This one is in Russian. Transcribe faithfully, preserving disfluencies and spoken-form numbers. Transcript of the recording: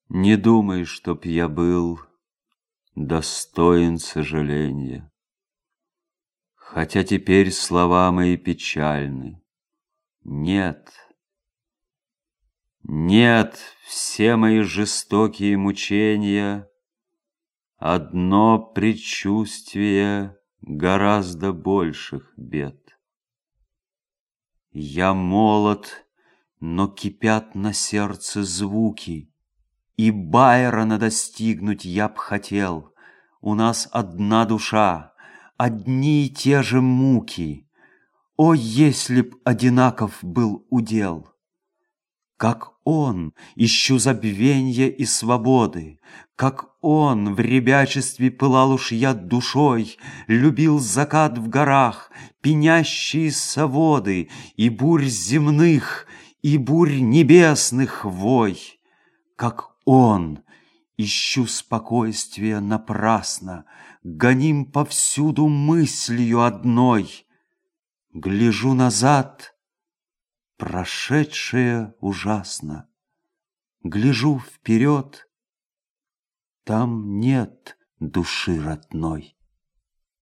Не думай, чтоб я был достоин сожаления, хотя теперь слова мои печальны. Нет, нет, все мои жестокие мучения — одно предчувствие гораздо больших бед. Я молод, но кипят на сердце звуки, и Байрона достигнуть я б хотел. У нас одна душа, одни и те же муки. О, если б одинаков был удел! Как он, ищу забвенья и свободы, как он, в ребячестве пылал уж я душой, любил закат в горах, пенящие соводы, и бурь земных, и бурь небесных вой. Как он, ищу спокойствия напрасно, гоним повсюду мыслью одной. Гляжу назад — прошедшее ужасно. Гляжу вперед — там нет души родной.